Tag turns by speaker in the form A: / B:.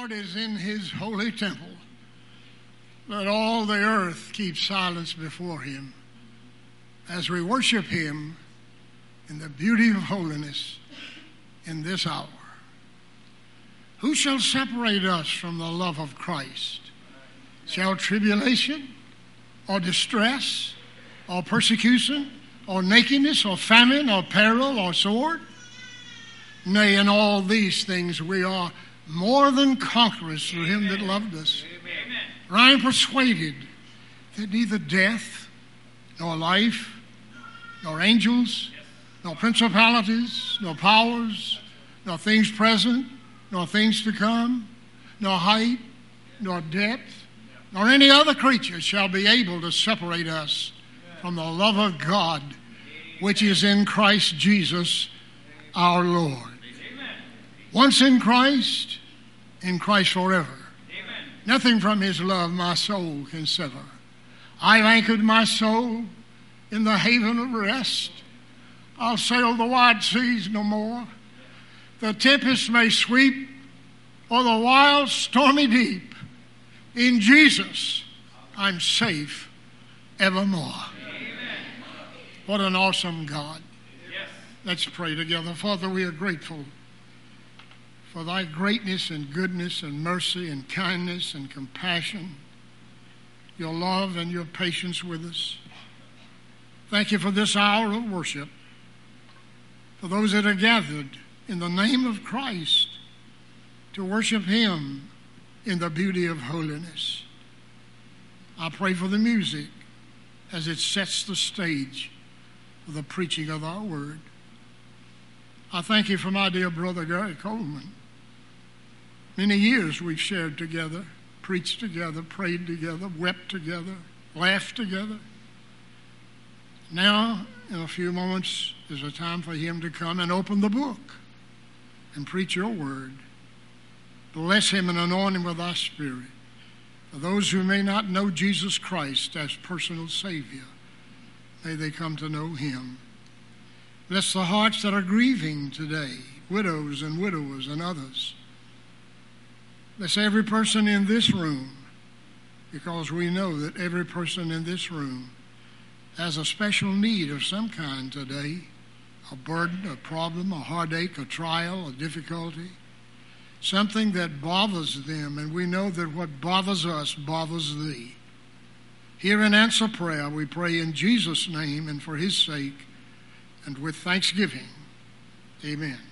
A: Lord is in his holy temple. Let all the earth keep silence before him as we worship him in the beauty of holiness in this hour. Who shall separate us from the love of Christ? Shall tribulation or distress or persecution or nakedness or famine or peril or sword? Nay, in all these things we are more than conquerors through him that loved us. Amen. For I am persuaded that neither death, nor life, nor angels, nor principalities, nor powers, nor things present, nor things to come, nor height, nor depth, nor any other creature shall be able to separate us from the love of God, which is in Christ Jesus our Lord. Once in Christ forever. Amen. Nothing from his love my soul can sever. I've anchored my soul in the haven of rest. I'll sail the wide seas no more. The tempest may sweep or the wild stormy deep. In Jesus I'm safe evermore. Amen. What an awesome God. Yes. Let's pray together. Father, we are grateful for thy greatness and goodness and mercy and kindness and compassion, your love and your patience with us. Thank you for this hour of worship, for those that are gathered in the name of Christ to worship him in the beauty of holiness. I pray for the music as it sets the stage for the preaching of our word. I thank you for my dear brother Gary Coleman. Many years we've shared together, preached together, prayed together, wept together, laughed together. Now, in a few moments, is a time for him to come and open the book and preach your word. Bless him and anoint him with thy Spirit. For those who may not know Jesus Christ as personal Savior, may they come to know him. Bless the hearts that are grieving today, widows and widowers and others. Bless every person in this room, because we know that every person in this room has a special need of some kind today, a burden, a problem, a heartache, a trial, a difficulty, something that bothers them, and we know that what bothers us bothers thee. Hear and answer prayer, we pray in Jesus' name and for his sake, and with thanksgiving. Amen.